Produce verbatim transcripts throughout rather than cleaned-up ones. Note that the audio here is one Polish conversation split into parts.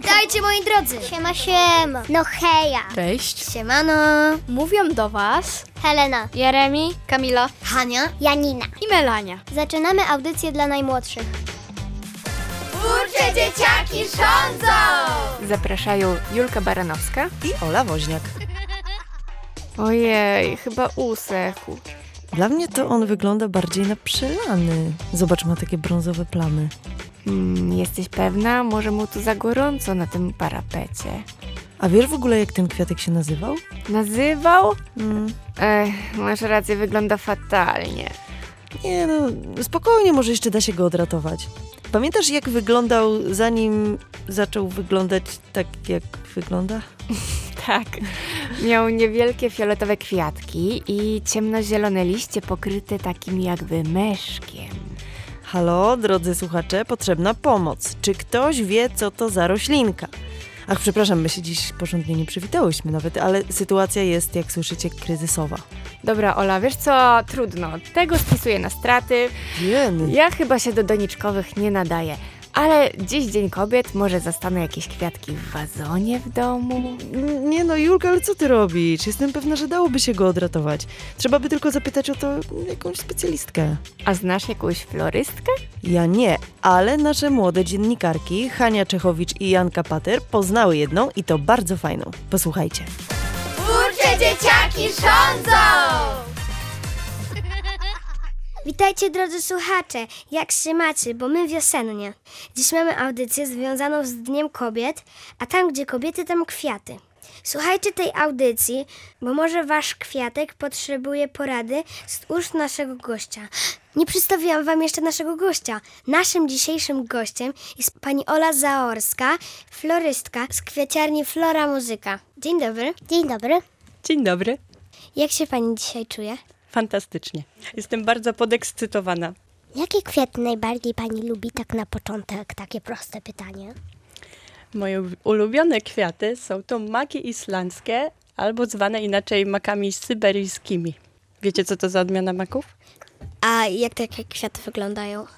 Witajcie, moi drodzy! Siema, siema. No heja. Cześć. Siemano! Mówią do was Helena. Jeremi, Kamila Hania. Janina. i Melania. Zaczynamy audycję dla najmłodszych. Twórcze dzieciaki rządzą! Zapraszają Julka Baranowska. I Ola Woźniak. Ojej, chyba usechł. Dla mnie to on wygląda bardziej na przelany. Zobacz, ma takie brązowe plamy. Hmm, jesteś pewna? Może mu tu za gorąco na tym parapecie. A wiesz w ogóle, jak ten kwiatek się nazywał? Nazywał? Mm. Ech, masz rację, wygląda fatalnie. Nie no, spokojnie, może jeszcze da się go odratować. Pamiętasz, jak wyglądał, zanim zaczął wyglądać tak, jak wygląda? Tak. Miał niewielkie fioletowe kwiatki i ciemnozielone liście pokryte takim jakby meszkiem. Halo, drodzy słuchacze, potrzebna pomoc. Czy ktoś wie, co to za roślinka? Ach, przepraszam, my się dziś porządnie nie przywitałyśmy nawet, ale sytuacja jest, jak słyszycie, kryzysowa. Dobra, Ola, wiesz co? Trudno. Tego spisuję na straty. Jeny. Ja chyba się do doniczkowych nie nadaję. Ale dziś Dzień Kobiet, może zastanę jakieś kwiatki w wazonie w domu? Nie no, Julka, ale co ty robisz? Jestem pewna, że dałoby się go odratować. Trzeba by tylko zapytać o to jakąś specjalistkę. A znasz jakąś florystkę? Ja nie, ale nasze młode dziennikarki Hania Czechowicz i Janka Pater poznały jedną i to bardzo fajną. Posłuchajcie. Twórcze dzieciaki rządzą! Witajcie, drodzy słuchacze. Jak się macie, bo my wiosennie. Dziś mamy audycję związaną z Dniem Kobiet, a tam, gdzie kobiety, tam kwiaty. Słuchajcie tej audycji, bo może wasz kwiatek potrzebuje porady z ust naszego gościa. Nie przedstawiłam wam jeszcze naszego gościa. Naszym dzisiejszym gościem jest pani Ola Zaorska, florystka z kwiaciarni Flora Muzyka. Dzień dobry. Dzień dobry. Dzień dobry. Jak się pani dzisiaj czuje? Fantastycznie. Jestem bardzo podekscytowana. Jakie kwiaty najbardziej pani lubi, tak na początek? Takie proste pytanie. Moje ulubione kwiaty są to maki islandzkie, albo zwane inaczej makami syberyjskimi. Wiecie, co to za odmiana maków? A jak takie kwiaty wyglądają?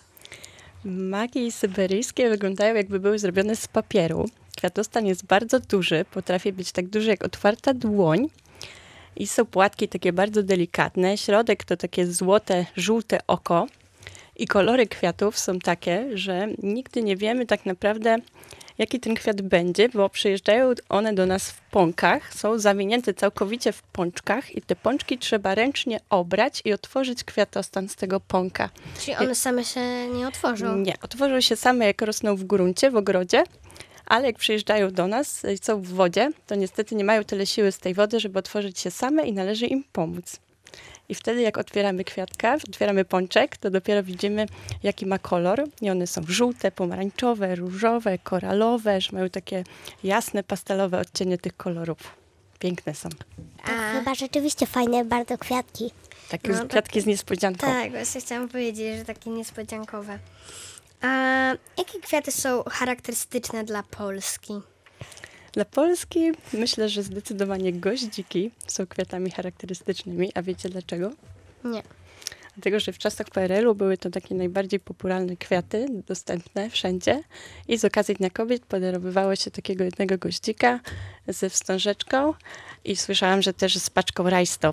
Maki syberyjskie wyglądają, jakby były zrobione z papieru. Kwiatostan jest bardzo duży, potrafi być tak duży jak otwarta dłoń. I są płatki takie bardzo delikatne. Środek to takie złote, żółte oko. I kolory kwiatów są takie, że nigdy nie wiemy tak naprawdę, jaki ten kwiat będzie, bo przyjeżdżają one do nas w pąkach. Są zawinięte całkowicie w pączkach i te pączki trzeba ręcznie obrać i otworzyć kwiatostan z tego pąka. Czyli one same się nie otworzą? Nie, otworzą się same, jak rosną w gruncie, w ogrodzie. Ale jak przyjeżdżają do nas i są w wodzie, to niestety nie mają tyle siły z tej wody, żeby otworzyć się same i należy im pomóc. I wtedy jak otwieramy kwiatka, otwieramy pączek, to dopiero widzimy, jaki ma kolor. I one są żółte, pomarańczowe, różowe, koralowe, że mają takie jasne, pastelowe odcienie tych kolorów. Piękne są. To chyba rzeczywiście fajne bardzo kwiatki. Takie No, kwiatki tak- z niespodzianką. Tak, właśnie chciałam powiedzieć, że takie niespodziankowe. A jakie kwiaty są charakterystyczne dla Polski? Dla Polski myślę, że zdecydowanie goździki są kwiatami charakterystycznymi. A wiecie dlaczego? Nie. Dlatego, że w czasach P R L u były to takie najbardziej popularne kwiaty, dostępne wszędzie. I z okazji Dnia Kobiet podarowywało się takiego jednego goździka ze wstążeczką i słyszałam, że też z paczką rajstop.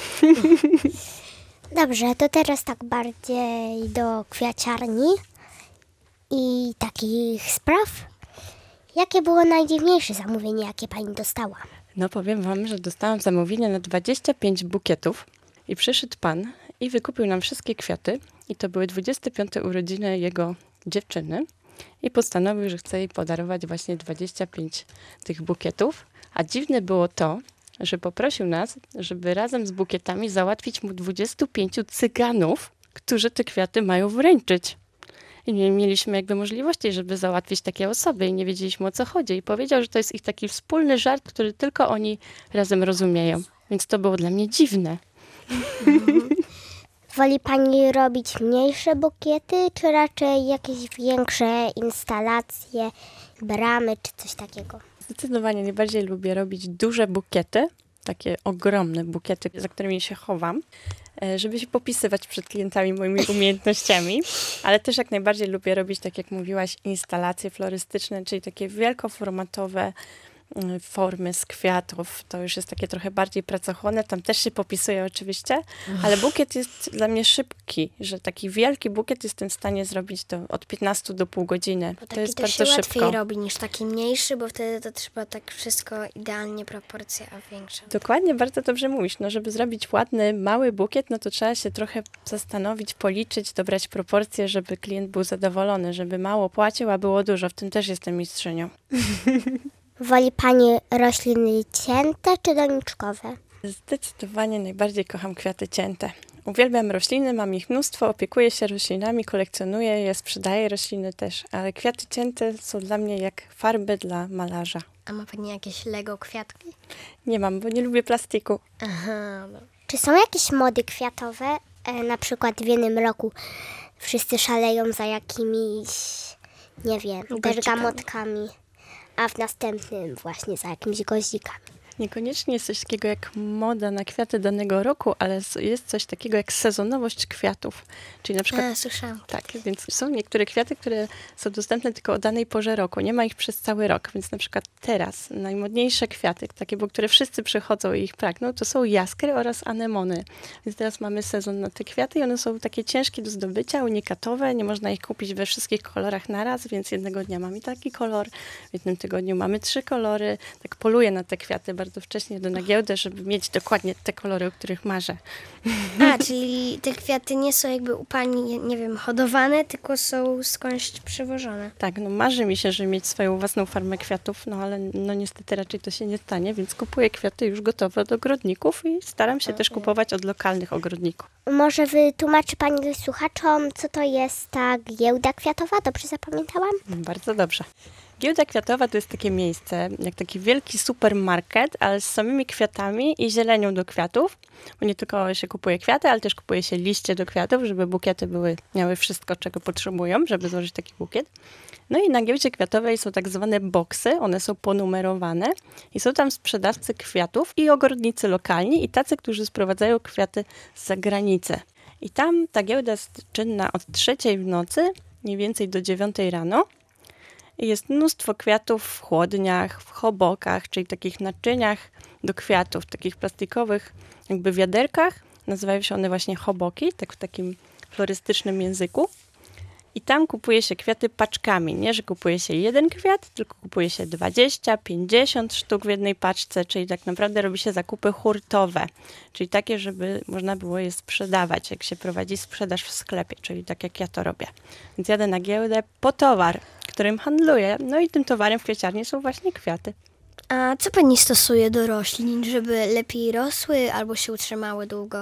Dobrze, to teraz tak bardziej do kwiaciarni i takich spraw. Jakie było najdziwniejsze zamówienie, jakie pani dostała? No powiem wam, że dostałam zamówienie na dwadzieścia pięć bukietów i przyszedł pan i wykupił nam wszystkie kwiaty. I to były dwudzieste piąte urodziny jego dziewczyny. I postanowił, że chce jej podarować właśnie dwadzieścia pięć tych bukietów. A dziwne było to, że poprosił nas, żeby razem z bukietami załatwić mu dwudziestu pięciu cyganów, którzy te kwiaty mają wręczyć. I nie mieliśmy jakby możliwości, żeby załatwić takie osoby i nie wiedzieliśmy, o co chodzi. I powiedział, że to jest ich taki wspólny żart, który tylko oni razem rozumieją. Więc to było dla mnie dziwne. Woli pani robić mniejsze bukiety, czy raczej jakieś większe instalacje, bramy, czy coś takiego? Zdecydowanie najbardziej lubię robić duże bukiety, takie ogromne bukiety, za którymi się chowam, e, żeby się popisywać przed klientami moimi umiejętnościami, ale też jak najbardziej lubię robić, tak jak mówiłaś, instalacje florystyczne, czyli takie wielkoformatowe mm, formy z kwiatów. To już jest takie trochę bardziej pracochłonne. Tam też się popisuję oczywiście, ale bukiet jest dla mnie szybki, że taki wielki bukiet jestem w stanie zrobić do, od piętnastu do pół godziny. Bo To taki jest to bardzo się łatwiej szybko. robi niż taki mniejszy, bo wtedy to trzeba tak wszystko idealnie proporcja, a większa. Dokładnie, bardzo dobrze mówisz. No, żeby zrobić ładny, mały bukiet, no to trzeba się trochę zastanowić, policzyć, dobrać proporcje, żeby klient był zadowolony, żeby mało płacił, a było dużo. W tym też jestem mistrzynią. Woli Pani rośliny cięte czy doniczkowe? Zdecydowanie najbardziej kocham kwiaty cięte. Uwielbiam rośliny, mam ich mnóstwo, opiekuję się roślinami, kolekcjonuję je, sprzedaję rośliny też, ale kwiaty cięte są dla mnie jak farby dla malarza. A ma Pani jakieś Lego kwiatki? Nie mam, bo nie lubię plastiku. Aha, no. Czy są jakieś mody kwiatowe? E, na przykład w jednym roku wszyscy szaleją za jakimiś, nie wiem, Goździkami. bergamotkami, a w następnym właśnie za jakimiś goździkami. Niekoniecznie jest coś takiego jak moda na kwiaty danego roku, ale s- jest coś takiego jak sezonowość kwiatów. Czyli na przykład A, słyszałam. tak, więc są niektóre kwiaty, które są dostępne tylko o danej porze roku. Nie ma ich przez cały rok, więc na przykład teraz najmodniejsze kwiaty, takie, po które wszyscy przychodzą i ich pragną, to są jaskry oraz anemony. Więc teraz mamy sezon na te kwiaty i one są takie ciężkie do zdobycia, unikatowe. Nie można ich kupić we wszystkich kolorach naraz, więc jednego dnia mamy taki kolor, w jednym tygodniu mamy trzy kolory. Tak poluję na te kwiaty bardzo wcześnie do na giełdę, żeby mieć dokładnie te kolory, o których marzę. A, czyli te kwiaty nie są jakby u Pani, nie- nie wiem, hodowane, tylko są skądś przywożone. Tak, no marzy mi się, żeby mieć swoją własną farmę kwiatów, no ale no niestety raczej to się nie stanie, więc kupuję kwiaty już gotowe od ogrodników i staram się też kupować od lokalnych ogrodników. Może wytłumaczy Pani słuchaczom, co to jest ta giełda kwiatowa? Dobrze zapamiętałam? Bardzo dobrze. Giełda kwiatowa to jest takie miejsce, jak taki wielki supermarket, ale z samymi kwiatami i zielenią do kwiatów. Bo nie tylko się kupuje kwiaty, ale też kupuje się liście do kwiatów, żeby bukiety były, miały wszystko, czego potrzebują, żeby złożyć taki bukiet. No i na giełdzie kwiatowej są tak zwane boksy, one są ponumerowane i są tam sprzedawcy kwiatów i ogrodnicy lokalni i tacy, którzy sprowadzają kwiaty z zagranicy. I tam ta giełda jest czynna od trzeciej w nocy, mniej więcej do dziewiątej rano. I jest mnóstwo kwiatów w chłodniach, w chobokach, czyli takich naczyniach do kwiatów, takich plastikowych jakby wiaderkach. Nazywają się one właśnie choboki, tak w takim florystycznym języku. I tam kupuje się kwiaty paczkami. Nie, że kupuje się jeden kwiat, tylko kupuje się dwadzieścia, pięćdziesiąt sztuk w jednej paczce, czyli tak naprawdę robi się zakupy hurtowe. Czyli takie, żeby można było je sprzedawać, jak się prowadzi sprzedaż w sklepie, czyli tak jak ja to robię. Więc jadę na giełdę po towar, którym handluję. No i tym towarem w kwieciarni są właśnie kwiaty. A co Pani stosuje do roślin, żeby lepiej rosły albo się utrzymały długo?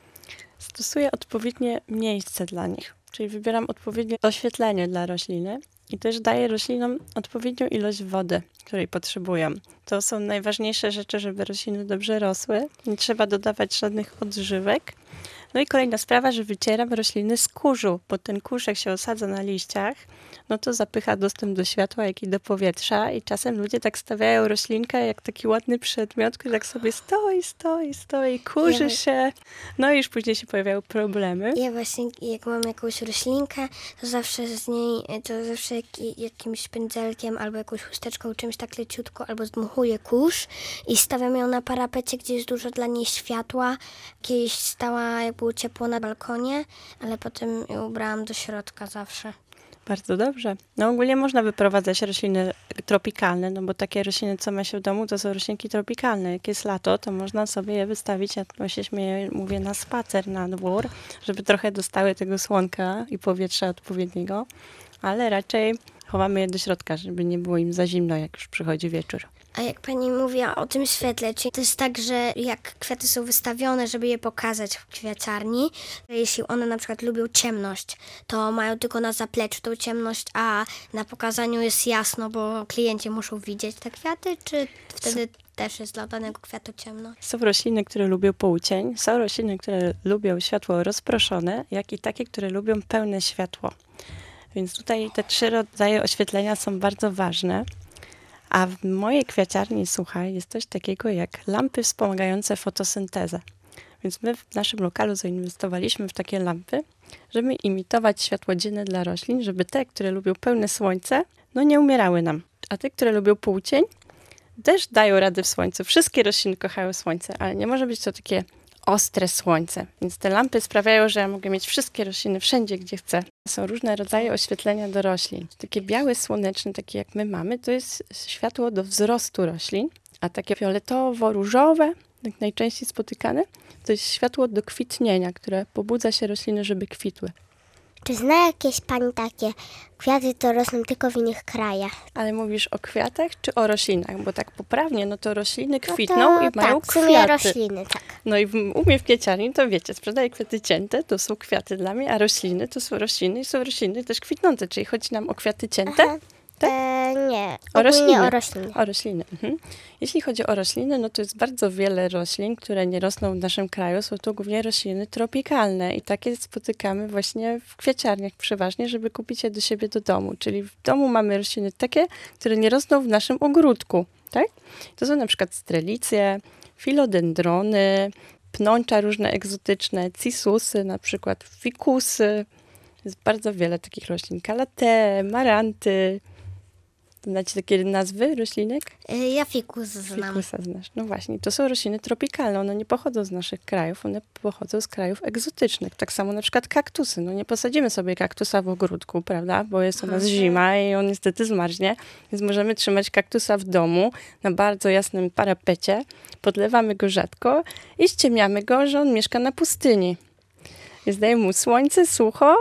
Stosuję odpowiednie miejsce dla nich, czyli wybieram odpowiednie oświetlenie dla rośliny i też daję roślinom odpowiednią ilość wody, której potrzebują. To są najważniejsze rzeczy, żeby rośliny dobrze rosły. Nie trzeba dodawać żadnych odżywek. No i kolejna sprawa, że wycieram rośliny z kurzu, bo ten kurz jak się osadza na liściach, no to zapycha dostęp do światła, jak i do powietrza i czasem ludzie tak stawiają roślinkę jak taki ładny przedmiot, który tak sobie stoi, stoi, stoi, kurzy Ja- się. No i już później się pojawiają problemy. Ja właśnie, jak mam jakąś roślinkę, to zawsze z niej, to zawsze jak, jakimś pędzelkiem albo jakąś chusteczką, czymś tak leciutko, albo zdmuchuję kurz i stawiam ją na parapecie, gdzie jest dużo dla niej światła. Kiedyś stała, jak było ciepło na balkonie, ale potem ją ubrałam do środka zawsze. Bardzo dobrze. No ogólnie można wyprowadzać rośliny tropikalne, no bo takie rośliny, co ma się w domu, to są roślinki tropikalne. Jak jest lato, to można sobie je wystawić, ja to się śmieję, mówię, na spacer na dwór, żeby trochę dostały tego słonka i powietrza odpowiedniego, ale raczej chowamy je do środka, żeby nie było im za zimno, jak już przychodzi wieczór. A jak Pani mówiła o tym świetle, czy to jest tak, że jak kwiaty są wystawione, żeby je pokazać w kwiaciarni, jeśli one na przykład lubią ciemność, to mają tylko na zapleczu tą ciemność, a na pokazaniu jest jasno, bo klienci muszą widzieć te kwiaty, czy wtedy też jest dla danego kwiatu ciemno? Są rośliny, które lubią półcień, są rośliny, które lubią światło rozproszone, jak i takie, które lubią pełne światło. Więc tutaj te trzy rodzaje oświetlenia są bardzo ważne. A w mojej kwiaciarni, słuchaj, jest coś takiego jak lampy wspomagające fotosyntezę. Więc my w naszym lokalu zainwestowaliśmy w takie lampy, żeby imitować światło dzienne dla roślin, żeby te, które lubią pełne słońce, no nie umierały nam. A te, które lubią półcień, też dają radę w słońcu. Wszystkie rośliny kochają słońce, ale nie może być to takie ostre słońce. Więc te lampy sprawiają, że ja mogę mieć wszystkie rośliny wszędzie, gdzie chcę. Są różne rodzaje oświetlenia do roślin. Takie białe, słoneczne, takie jak my mamy, to jest światło do wzrostu roślin, a takie fioletowo-różowe, tak najczęściej spotykane, to jest światło do kwitnienia, które pobudza się rośliny, żeby kwitły. Czy zna jakieś pani takie kwiaty, to rosną tylko w innych krajach? Ale mówisz o kwiatach czy o roślinach? Bo tak poprawnie, no to rośliny No kwitną to, i mają tak, w sumie kwiaty. rośliny, tak. No i w, u mnie w kwieciarni to wiecie, sprzedaję kwiaty cięte, to są kwiaty dla mnie, a rośliny to są rośliny i są rośliny też kwitnące, czyli chodzi nam o kwiaty cięte. Aha. Tak? E, nie, O ogólnie rośliny. o rośliny. O rośliny. Mhm. Jeśli chodzi o rośliny, no to jest bardzo wiele roślin, które nie rosną w naszym kraju. Są to głównie rośliny tropikalne i takie spotykamy właśnie w kwieciarniach przeważnie, żeby kupić je do siebie do domu. Czyli w domu mamy rośliny takie, które nie rosną w naszym ogródku. Tak? To są na przykład strelicje, filodendrony, pnącza różne egzotyczne, cisusy, na przykład fikusy. Jest bardzo wiele takich roślin. Kalatee, maranty. Znacie takie nazwy roślinek? Ja fikus znam. Fikusa znasz. No właśnie, to są rośliny tropikalne. One nie pochodzą z naszych krajów, one pochodzą z krajów egzotycznych. Tak samo na przykład kaktusy. No nie posadzimy sobie kaktusa w ogródku, prawda? Bo jest u nas zima i on niestety zmarznie. Więc możemy trzymać kaktusa w domu na bardzo jasnym parapecie. Podlewamy go rzadko i ściemniamy go, że on mieszka na pustyni. Więc daje mu słońce, sucho,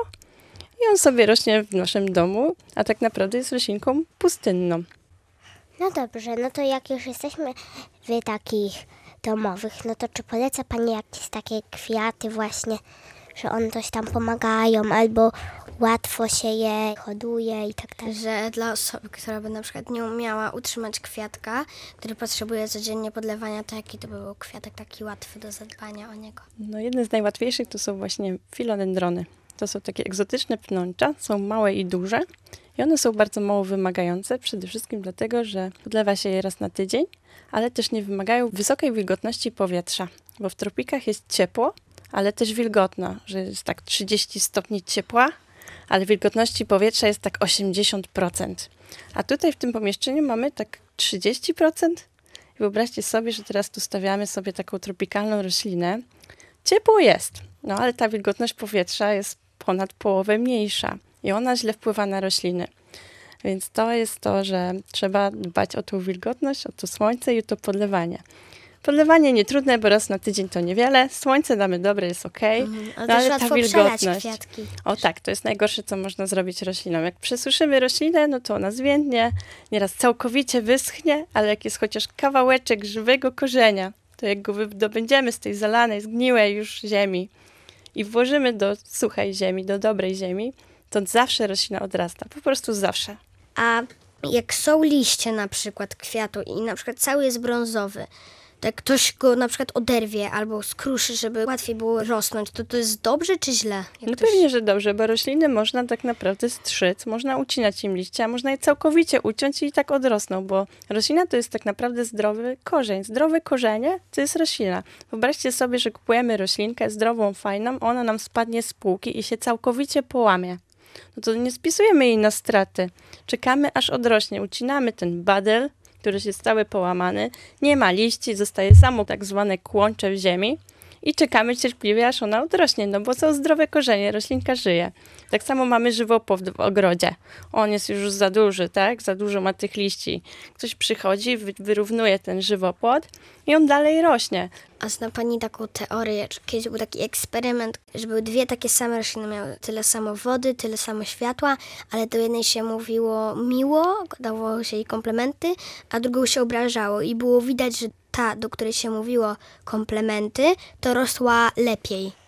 i on sobie rośnie w naszym domu, a tak naprawdę jest roślinką pustynną. No dobrze, no to jak już jesteśmy w takich domowych, no to czy poleca pani jakieś takie kwiaty właśnie, że one coś tam pomagają, albo łatwo się je hoduje i tak dalej? Że dla osoby, która by na przykład nie umiała utrzymać kwiatka, który potrzebuje codziennie podlewania, to jaki to by był kwiatek taki łatwy do zadbania o niego? No, jedne z najłatwiejszych to są właśnie filodendrony. To są takie egzotyczne pnącza, są małe i duże i one są bardzo mało wymagające, przede wszystkim dlatego, że podlewa się je raz na tydzień, ale też nie wymagają wysokiej wilgotności powietrza, bo w tropikach jest ciepło, ale też wilgotno, że jest tak trzydzieści stopni ciepła, ale wilgotności powietrza jest tak osiemdziesiąt procent. A tutaj w tym pomieszczeniu mamy tak trzydzieści procent. I wyobraźcie sobie, że teraz tu stawiamy sobie taką tropikalną roślinę. Ciepło jest, no ale ta wilgotność powietrza jest ponad połowę mniejsza i ona źle wpływa na rośliny. Więc to jest to, że trzeba dbać o tą wilgotność, o to słońce i o to podlewanie. Podlewanie nie trudne, bo raz na tydzień to niewiele. Słońce damy dobre, jest okej. Mhm. Ale No, też ale łatwo ta przelać wilgotność. kwiatki. O tak, to jest najgorsze, co można zrobić roślinom. Jak przesuszymy roślinę, no to ona zwiędnie, nieraz całkowicie wyschnie, ale jak jest chociaż kawałeczek żywego korzenia, to jak go wydobędziemy z tej zalanej, zgniłej już ziemi i włożymy do suchej ziemi, do dobrej ziemi, to zawsze roślina odrasta. Po prostu zawsze. A jak są liście na przykład kwiatu i na przykład cały jest brązowy, to jak ktoś go na przykład oderwie albo skruszy, żeby łatwiej było rosnąć, to to jest dobrze czy źle? Jak No ktoś... pewnie, że dobrze, bo rośliny można tak naprawdę strzyc, można ucinać im liście, a można je całkowicie uciąć i tak odrosną, bo roślina to jest tak naprawdę zdrowy korzeń. Zdrowe korzenie to jest roślina. Wyobraźcie sobie, że kupujemy roślinkę zdrową, fajną, ona nam spadnie z półki i się całkowicie połamie. No to nie spisujemy jej na straty. Czekamy, aż odrośnie. Ucinamy ten badel, który jest cały połamany, nie ma liści, zostaje samo tak zwane kłącze w ziemi i czekamy cierpliwie, aż ona odrośnie, no bo są zdrowe korzenie, roślinka żyje. Tak samo mamy żywopłot w ogrodzie. On jest już za duży, tak? Za dużo ma tych liści. Ktoś przychodzi, wy- wyrównuje ten żywopłot i on dalej rośnie. A zna pani taką teorię, że kiedyś był taki eksperyment, że były dwie takie same rośliny, miały tyle samo wody, tyle samo światła, ale do jednej się mówiło miło, dawało się jej komplementy, a drugą się obrażało i było widać, że ta, do której się mówiło komplementy, to rosła lepiej.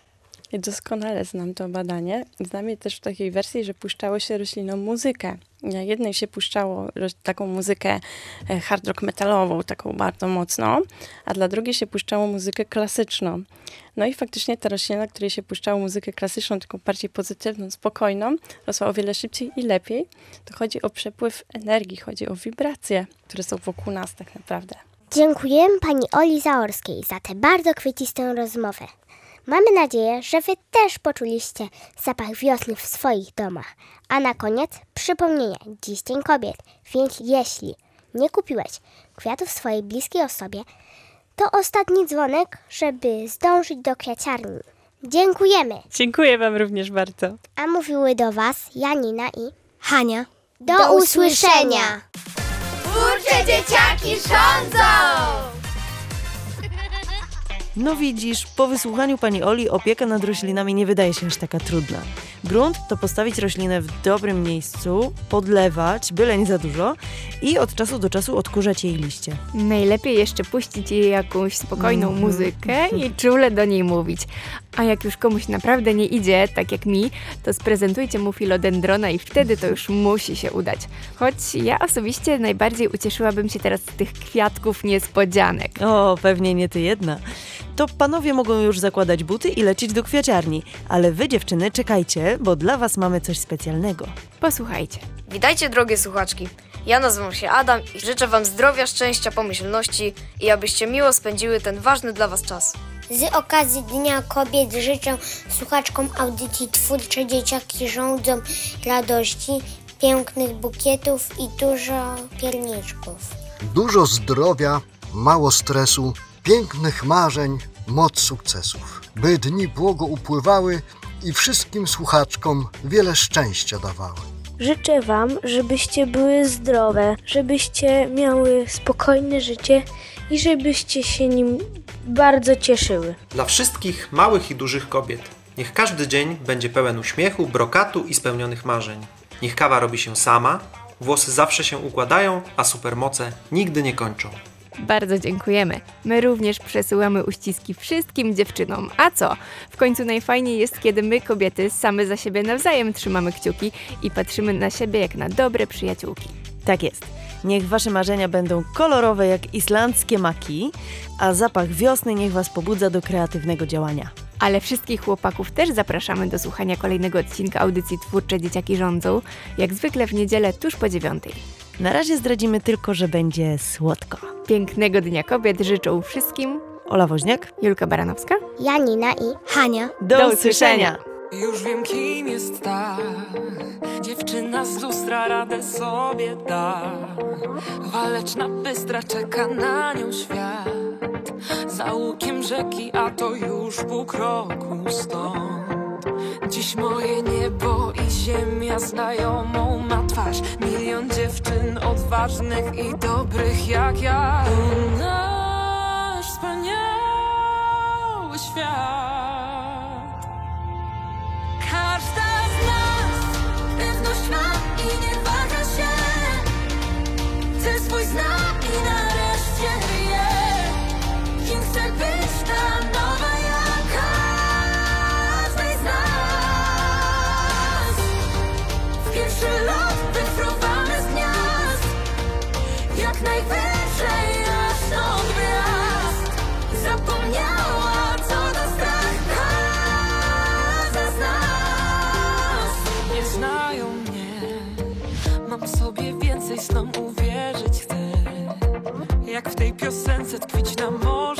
I doskonale znam to badanie. Znam je też w takiej wersji, że puszczało się roślinom muzykę. Jednej się puszczało taką muzykę hard rock metalową, taką bardzo mocną, a dla drugiej się puszczało muzykę klasyczną. No i faktycznie ta roślina, której się puszczało muzykę klasyczną, taką bardziej pozytywną, spokojną, rosła o wiele szybciej i lepiej. To chodzi o przepływ energii, chodzi o wibracje, które są wokół nas tak naprawdę. Dziękujemy pani Oli Zaorskiej za tę bardzo kwiecistą rozmowę. Mamy nadzieję, że wy też poczuliście zapach wiosny w swoich domach. A na koniec przypomnienie, dziś Dzień Kobiet, więc jeśli nie kupiłeś kwiatów swojej bliskiej osobie, to ostatni dzwonek, żeby zdążyć do kwiaciarni. Dziękujemy! Dziękuję wam również bardzo. A mówiły do was Janina i Hania. do, Do usłyszenia! Twórcze dzieciaki rządzą! No widzisz, po wysłuchaniu pani Oli opieka nad roślinami nie wydaje się aż taka trudna. Grunt to postawić roślinę w dobrym miejscu, podlewać, byle nie za dużo i od czasu do czasu odkurzać jej liście. Najlepiej jeszcze puścić jej jakąś spokojną Mhm. muzykę i czule do niej mówić. A jak już komuś naprawdę nie idzie, tak jak mi, to sprezentujcie mu filodendrona i wtedy to już musi się udać. Choć ja osobiście najbardziej ucieszyłabym się teraz z tych kwiatków niespodzianek. O, pewnie nie ty jedna. To panowie mogą już zakładać buty i lecieć do kwiaciarni, ale wy dziewczyny czekajcie, bo dla was mamy coś specjalnego. Posłuchajcie. Witajcie, drogie słuchaczki. Ja nazywam się Adam i życzę wam zdrowia, szczęścia, pomyślności i abyście miło spędziły ten ważny dla was czas. Z okazji Dnia Kobiet życzę słuchaczkom audycji Twórcze Dzieciaki rządzą radości, pięknych bukietów i dużo pierniczków. Dużo zdrowia, mało stresu, pięknych marzeń, moc sukcesów. By dni błogo upływały i wszystkim słuchaczkom wiele szczęścia dawały. Życzę wam, żebyście były zdrowe, żebyście miały spokojne życie i żebyście się nim bardzo cieszyły. Dla wszystkich małych i dużych kobiet. Niech każdy dzień będzie pełen uśmiechu, brokatu i spełnionych marzeń. Niech kawa robi się sama, włosy zawsze się układają, a supermoce nigdy nie kończą. Bardzo dziękujemy. My również przesyłamy uściski wszystkim dziewczynom. A co? W końcu najfajniej jest, kiedy my, kobiety, same za siebie nawzajem trzymamy kciuki i patrzymy na siebie jak na dobre przyjaciółki. Tak jest. Niech wasze marzenia będą kolorowe jak islandzkie maki, a zapach wiosny niech was pobudza do kreatywnego działania. Ale wszystkich chłopaków też zapraszamy do słuchania kolejnego odcinka audycji Twórcze Dzieciaki Rządzą, jak zwykle w niedzielę tuż po dziewiątej. Na razie zdradzimy tylko, że będzie słodko. Pięknego Dnia Kobiet życzą wszystkim Ola Woźniak, Julka Baranowska, Janina i Hania. do, Do usłyszenia! Już wiem, kim jest ta dziewczyna z lustra, radę sobie da. Waleczna, bystra, czeka na nią świat. Za łukiem rzeki, a to już pół kroku stąd. Dziś moje niebo i ziemia znajomą ma twarz. Milion dziewczyn odważnych i dobrych jak ja. To nasz wspaniały świat. Każda z nas pewność ma i nie waha się. Cel swój zna i nareszcie wie. Kim chce być ta nowa jak każdej z nas. W pierwszy lot wyfrowany z gniazd, jak najwyżej aż stąd gwiazd. Zapomniała co to strach każda z nas. Nie znają mnie, mam sobie więcej snom uwierzyć chcę. Jak w tej piosence tkwić na morzu.